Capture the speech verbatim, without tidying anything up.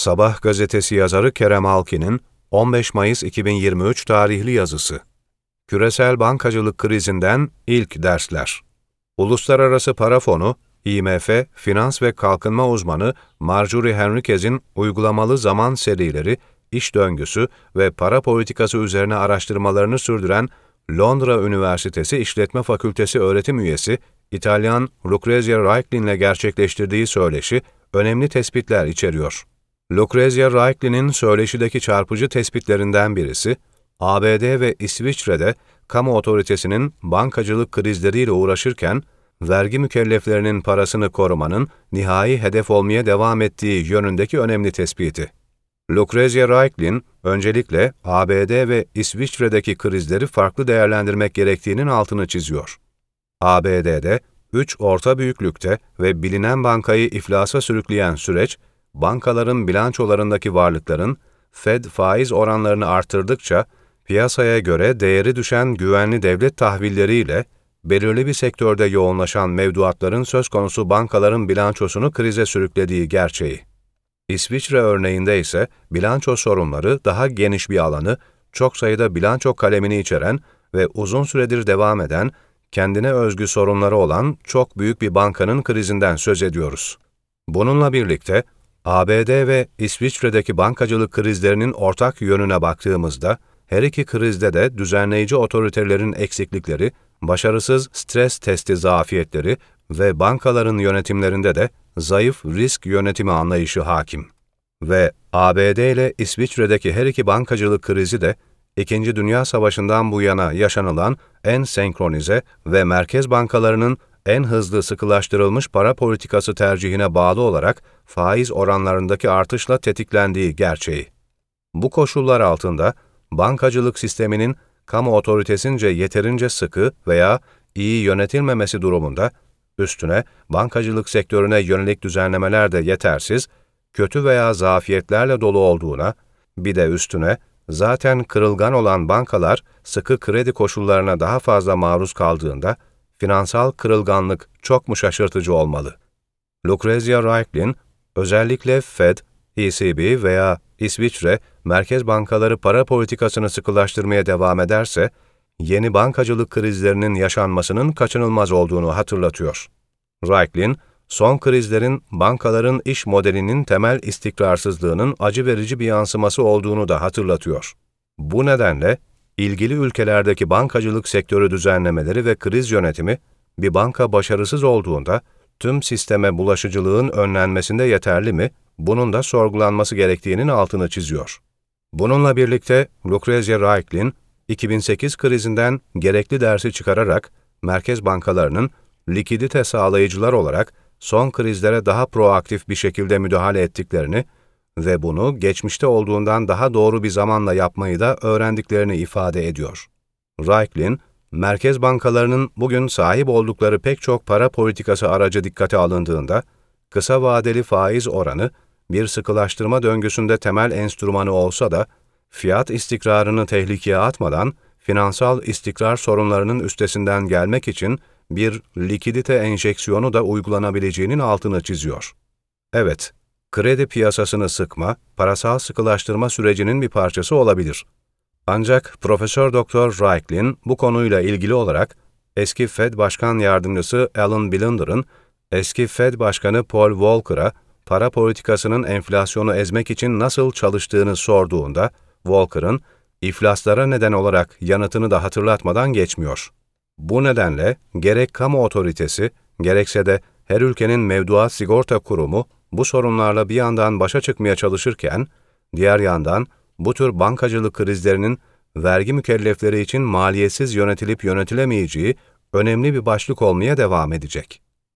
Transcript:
Sabah gazetesi yazarı Kerem Alkin'in on beş Mayıs iki bin yirmi üç tarihli yazısı. Küresel bankacılık krizinden ilk dersler. Uluslararası Para Fonu, I M F, finans ve kalkınma uzmanı Marjorie Henriquez'in uygulamalı zaman serileri, iş döngüsü ve para politikası üzerine araştırmalarını sürdüren Londra Üniversitesi İşletme Fakültesi öğretim üyesi İtalyan Lucrezia Reichlin'le gerçekleştirdiği söyleşi önemli tespitler içeriyor. Lucrezia Reichlin'in söyleşideki çarpıcı tespitlerinden birisi, A B D ve İsviçre'de kamu otoritesinin bankacılık krizleriyle uğraşırken, vergi mükelleflerinin parasını korumanın nihai hedef olmaya devam ettiği yönündeki önemli tespiti. Lucrezia Reichlin, öncelikle A B D ve İsviçre'deki krizleri farklı değerlendirmek gerektiğinin altını çiziyor. A B D'de, üç orta büyüklükte ve bilinen bankayı iflasa sürükleyen süreç, bankaların bilançolarındaki varlıkların, Fed faiz oranlarını artırdıkça, piyasaya göre değeri düşen güvenli devlet tahvilleriyle, belirli bir sektörde yoğunlaşan mevduatların söz konusu bankaların bilançosunu krize sürüklediği gerçeği. İsviçre örneğinde ise bilanço sorunları daha geniş bir alanı, çok sayıda bilanço kalemini içeren ve uzun süredir devam eden, kendine özgü sorunları olan çok büyük bir bankanın krizinden söz ediyoruz. Bununla birlikte, A B D ve İsviçre'deki bankacılık krizlerinin ortak yönüne baktığımızda, her iki krizde de düzenleyici otoritelerin eksiklikleri, başarısız stres testi zafiyetleri ve bankaların yönetimlerinde de zayıf risk yönetimi anlayışı hakim. Ve A B D ile İsviçre'deki her iki bankacılık krizi de, İkinci Dünya Savaşı'ndan bu yana yaşanılan en senkronize ve merkez bankalarının en hızlı sıkılaştırılmış para politikası tercihine bağlı olarak faiz oranlarındaki artışla tetiklendiği gerçeği. Bu koşullar altında, bankacılık sisteminin kamu otoritesince yeterince sıkı veya iyi yönetilmemesi durumunda, üstüne bankacılık sektörüne yönelik düzenlemeler de yetersiz, kötü veya zafiyetlerle dolu olduğuna, bir de üstüne zaten kırılgan olan bankalar sıkı kredi koşullarına daha fazla maruz kaldığında, finansal kırılganlık çok mu şaşırtıcı olmalı? Lucrezia Reichlin, özellikle Fed, E C B veya İsviçre, merkez bankaları para politikasını sıkılaştırmaya devam ederse, yeni bankacılık krizlerinin yaşanmasının kaçınılmaz olduğunu hatırlatıyor. Reichlin, son krizlerin bankaların iş modelinin temel istikrarsızlığının acı verici bir yansıması olduğunu da hatırlatıyor. Bu nedenle, ilgili ülkelerdeki bankacılık sektörü düzenlemeleri ve kriz yönetimi, bir banka başarısız olduğunda, tüm sisteme bulaşıcılığın önlenmesinde yeterli mi, bunun da sorgulanması gerektiğinin altını çiziyor. Bununla birlikte Lucrezia Reichlin, iki bin sekiz krizinden gerekli dersi çıkararak, merkez bankalarının likidite sağlayıcılar olarak son krizlere daha proaktif bir şekilde müdahale ettiklerini ve bunu geçmişte olduğundan daha doğru bir zamanla yapmayı da öğrendiklerini ifade ediyor. Reichlin, merkez bankalarının bugün sahip oldukları pek çok para politikası aracı dikkate alındığında, kısa vadeli faiz oranı, bir sıkılaştırma döngüsünde temel enstrümanı olsa da, fiyat istikrarını tehlikeye atmadan, finansal istikrar sorunlarının üstesinden gelmek için bir likidite enjeksiyonu da uygulanabileceğinin altını çiziyor. Evet, kredi piyasasını sıkma, parasal sıkılaştırma sürecinin bir parçası olabilir. Ancak Profesör Doktor Reichlin bu konuyla ilgili olarak, eski Fed Başkan Yardımcısı Alan Blinder'ın, eski Fed Başkanı Paul Volcker'a para politikasının enflasyonu ezmek için nasıl çalıştığını sorduğunda, Volcker'ın iflaslara neden olarak yanıtını da hatırlatmadan geçmiyor. Bu nedenle gerek kamu otoritesi, gerekse de her ülkenin mevduat sigorta kurumu bu sorunlarla bir yandan başa çıkmaya çalışırken, diğer yandan bu tür bankacılık krizlerinin vergi mükellefleri için maliyetsiz yönetilip yönetilemeyeceği önemli bir başlık olmaya devam edecek.